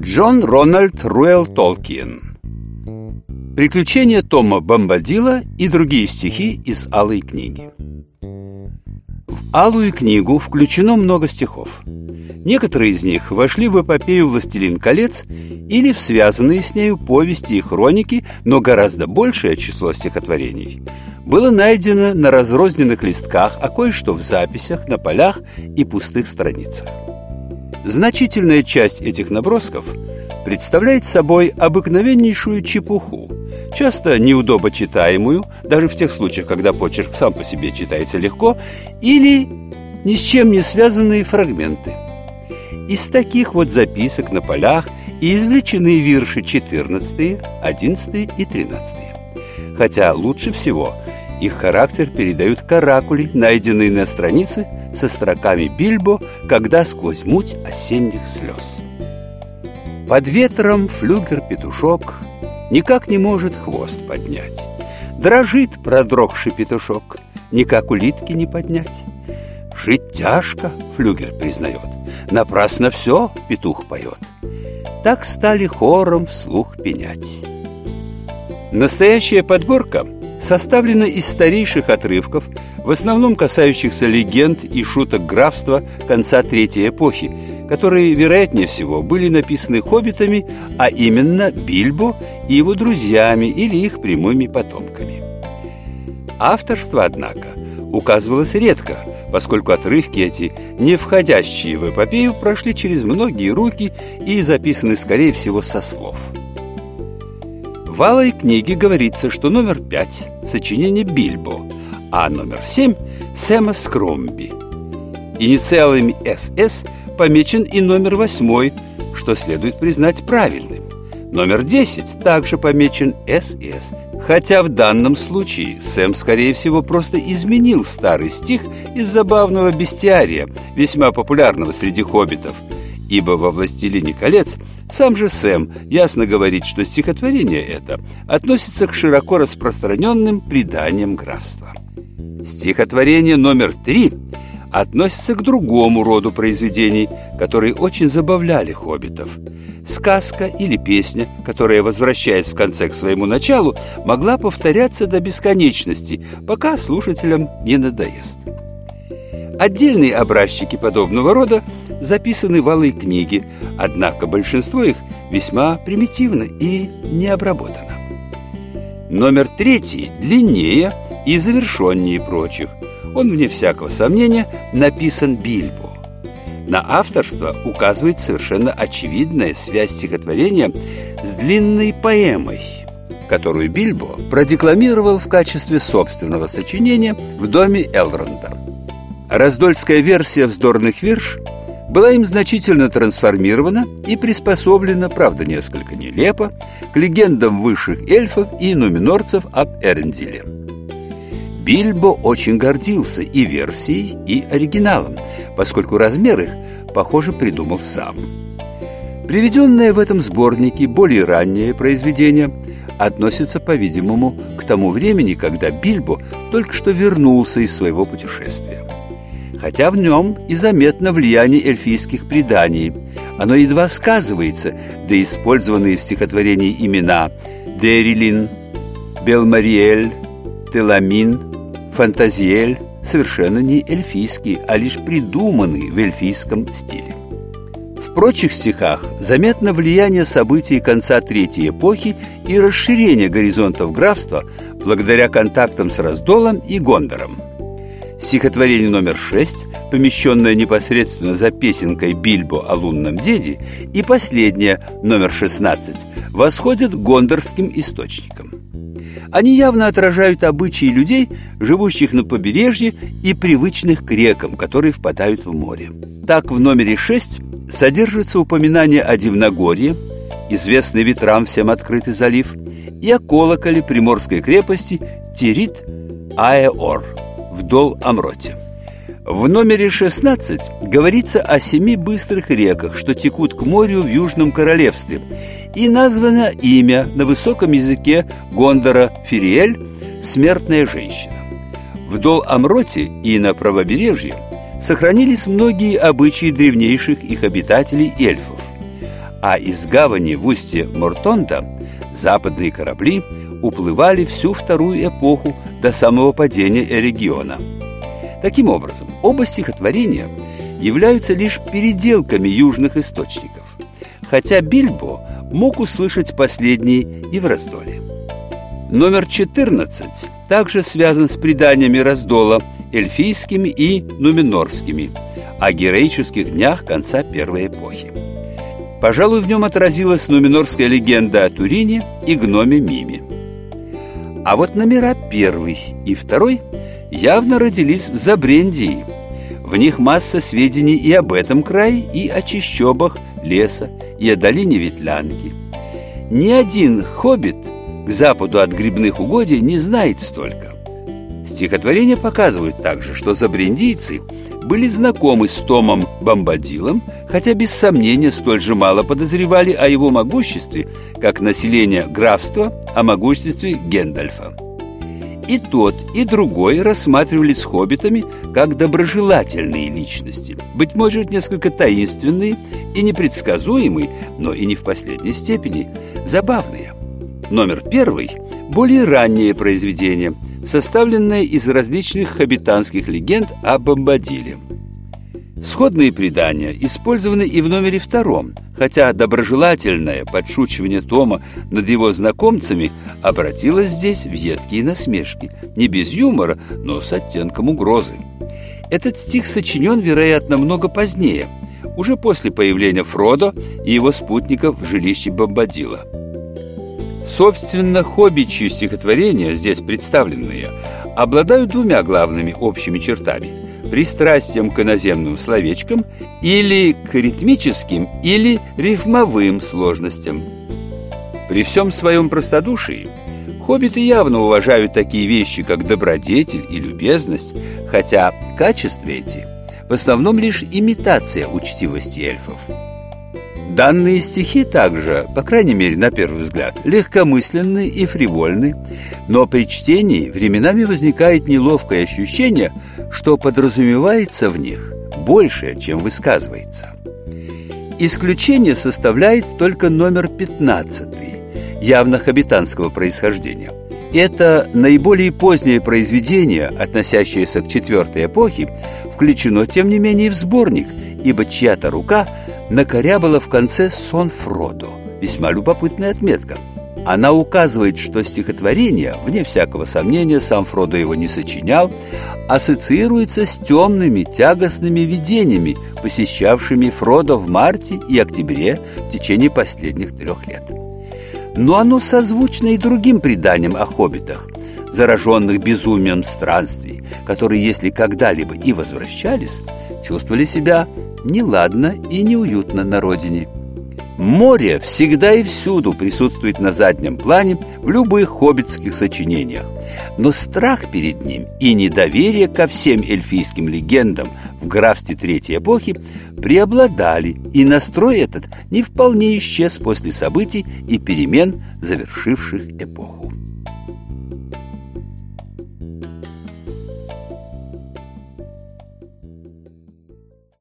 Джон Рональд Руэлл Толкиен. Приключения Тома Бомбадила и другие стихи из «Алой книги». В «Алую книгу» включено много стихов. Некоторые из них вошли в эпопею «Властелин колец» или в связанные с нею повести и хроники, но гораздо большее число стихотворений было найдено на разрозненных листках, а кое-что в записях, на полях и пустых страницах. Значительная часть этих набросков представляет собой обыкновеннейшую чепуху, часто неудобочитаемую, даже в тех случаях, когда почерк сам по себе читается легко, или ни с чем не связанные фрагменты. Из таких вот записок на полях и извлечены вирши 14, 11 и 13. Хотя лучше всего их характер передают каракули, найденные на странице со строками Бильбо, когда сквозь муть осенних слез. Под ветром флюгер-петушок никак не может хвост поднять. Дрожит продрогший петушок, никак улитки не поднять. Жить тяжко, флюгер признает, напрасно все петух поет. Так стали хором вслух пенять. Настоящая подборка составлена из старейших отрывков, в основном касающихся легенд и шуток графства конца Третьей эпохи, которые, вероятнее всего, были написаны хоббитами, а именно Бильбо и его друзьями или их прямыми потомками. Авторство, однако, указывалось редко, поскольку отрывки эти, не входящие в эпопею, прошли через многие руки и записаны, скорее всего, со слов. В «Алой книге» говорится, что номер 5 – сочинение Бильбо, а номер 7 – Сэма Скромби. Инициалами «СС» помечен и номер 8, что следует признать правильным. Номер 10 также помечен «СС», хотя в данном случае Сэм, скорее всего, просто изменил старый стих из забавного бестиария, весьма популярного среди хоббитов, ибо во «Властелине колец» сам же Сэм ясно говорит, что стихотворение это относится к широко распространенным преданиям графства. Стихотворение номер 3 относится к другому роду произведений, которые очень забавляли хоббитов. Сказка или песня, которая, возвращаясь в конце к своему началу, могла повторяться до бесконечности, пока слушателям не надоест. Отдельные образчики подобного рода записаны в «Алой книге», однако большинство их весьма примитивно и не обработано. Номер 3 длиннее и завершеннее прочих. Он, вне всякого сомнения, написан Бильбо. На авторство указывает совершенно очевидная связь стихотворения с длинной поэмой, которую Бильбо продекламировал в качестве собственного сочинения в доме Элронда. Раздольская версия вздорных вирш была им значительно трансформирована и приспособлена, правда, несколько нелепо, к легендам высших эльфов и нуминорцев об Эрендиле. Бильбо очень гордился и версией, и оригиналом, поскольку размер их, похоже, придумал сам. Приведенное в этом сборнике более раннее произведение относится, по-видимому, к тому времени, когда Бильбо только что вернулся из своего путешествия. Хотя в нем и заметно влияние эльфийских преданий. Оно едва сказывается, да использованные в стихотворении имена Дерилин, Белмариэль, Теламин, Фантазиэль совершенно не эльфийские, а лишь придуманные в эльфийском стиле. В прочих стихах заметно влияние событий конца Третьей эпохи и расширение горизонтов графства благодаря контактам с Раздолом и Гондором. Стихотворение номер 6, помещенное непосредственно за песенкой Бильбо о лунном деде, и последнее, номер 16, восходят к гондорским источникам. Они явно отражают обычаи людей, живущих на побережье и привычных к рекам, которые впадают в море. Так, в номере 6 содержится упоминание о Дивногорье, известный ветрам всем открытый залив, и о колоколе приморской крепости Тирит-Аэор в Дол-Амроте. В номере 16 говорится о 7 быстрых реках, что текут к морю в Южном Королевстве, и названо имя на высоком языке Гондора Фириэль «Смертная женщина». В Дол-Амроте и на правобережье сохранились многие обычаи древнейших их обитателей эльфов. а из гавани в устье Мортонда западные корабли уплывали всю вторую эпоху до самого падения Эрегиона. Таким образом, оба стихотворения являются лишь переделками южных источников, хотя Бильбо мог услышать последний и в раздоле. Номер 14 также связан с преданиями раздола, эльфийскими и нуменорскими, о героических днях конца первой эпохи. Пожалуй, в нем отразилась нуменорская легенда о Турине и гноме Миме. А вот номера 1 и 2 явно родились в Забрендии. В них масса сведений и об этом крае, и о чащобах леса, и о долине Ветлянки. Ни один хоббит к западу от грибных угодий не знает столько. Стихотворения показывают также, что забрендийцы были знакомы с Томом Бомбадилом, хотя без сомнения столь же мало подозревали о его могуществе, как население графства о могуществе Гэндальфа. И тот, и другой рассматривались с хоббитами как доброжелательные личности, быть может, несколько таинственные и непредсказуемые, но и не в последней степени забавные. Номер 1 – более раннее произведение, составленное из различных хоббитанских легенд о Бомбадиле. Сходные предания использованы и в номере 2, хотя доброжелательное подшучивание Тома над его знакомцами обратилось здесь в едкие насмешки, не без юмора, но с оттенком угрозы. Этот стих сочинен, вероятно, много позднее, уже после появления Фродо и его спутников в жилище Бомбадила. Собственно, хоббичьи стихотворения, здесь представленные, обладают двумя главными общими чертами – пристрастием к иноземным словечкам или к ритмическим или рифмовым сложностям. При всем своем простодушии хоббиты явно уважают такие вещи, как добродетель и любезность, хотя качества эти в основном лишь имитация учтивости эльфов. Данные стихи также, по крайней мере, на первый взгляд, легкомысленны и фривольны, но при чтении временами возникает неловкое ощущение, что подразумевается в них больше, чем высказывается. Исключение составляет только номер 15, явно хоббитанского происхождения. Это наиболее позднее произведение, относящееся к 4-й эпохе, включено, тем не менее, в сборник, ибо чья-то рука накорябала в конце сон Фродо. Весьма любопытная отметка. Она указывает, что стихотворение, вне всякого сомнения, сам Фродо его не сочинял, ассоциируется с темными, тягостными видениями, посещавшими Фродо в марте и октябре в течение последних 3 лет. Но оно созвучно и другим преданиям о хоббитах, зараженных безумием странствий, которые, если когда-либо и возвращались, чувствовали себя неладно и неуютно на родине. Море всегда и всюду присутствует на заднем плане в любых хоббитских сочинениях, но страх перед ним и недоверие ко всем эльфийским легендам в графстве Третьей эпохи преобладали, и настрой этот не вполне исчез после событий и перемен, завершивших эпоху.